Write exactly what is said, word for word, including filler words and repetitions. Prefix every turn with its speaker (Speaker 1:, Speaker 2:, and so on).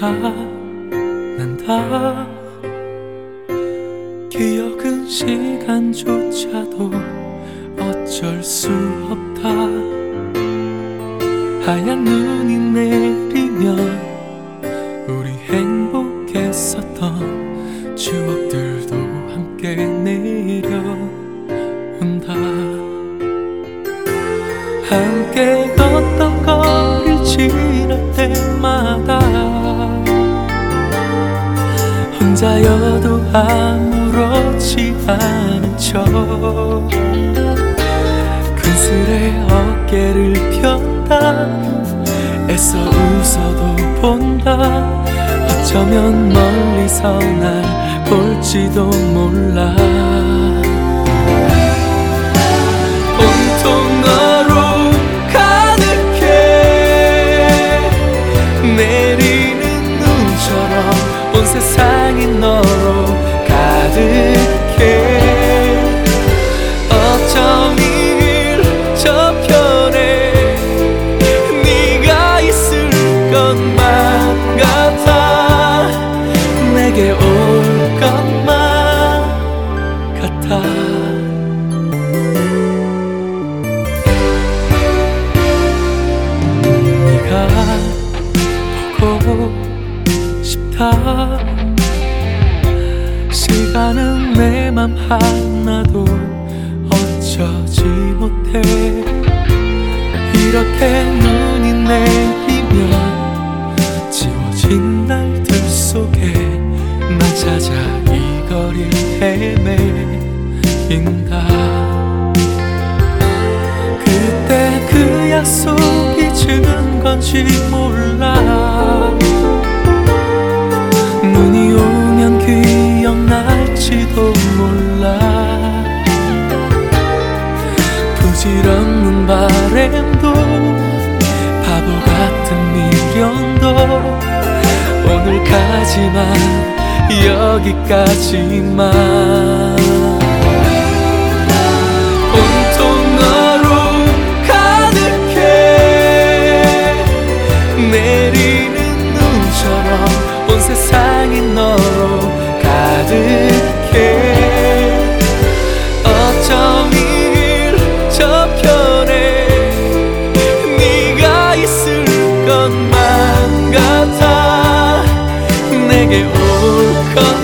Speaker 1: 난다. 기억은 시간조차도 어쩔 수 없다. 하얀 눈이 내리면 우리 행복했었던 추억들도 함께 내려온다. 함께 걷던 거리를 지날 때마다 혼자여도 아무렇지 않은 척 근슬에 어깨를 편다. 애써 웃어도 본다. 어쩌면 멀리서 날 볼지도 몰라. 온통 너로 가득해. 내리는 눈처럼 온 세상이 너로 가득해. 어쩜 이 길 저편에 네가 있을 것만 같아. 내게 올 것만 같아. 네가 보고 싶다. 시간은 내 맘 하나도 어쩌지 못해. 이렇게 눈이 내리면 지워진 날들 속에 난 찾아 이 거리를 헤매인다. 그때 그 약속 잊은 건지 몰라. 눈이 오면 기억날지도 몰라. 부질없는 바램도 바보 같은 미련도 오늘까지만 여기까지만. 온통 너로 가득해. 내리는 눈처럼 온 세상이 너로 가득해. 어쩜 이 길 저편에 네가 있을 것만 같아. 내게 올 것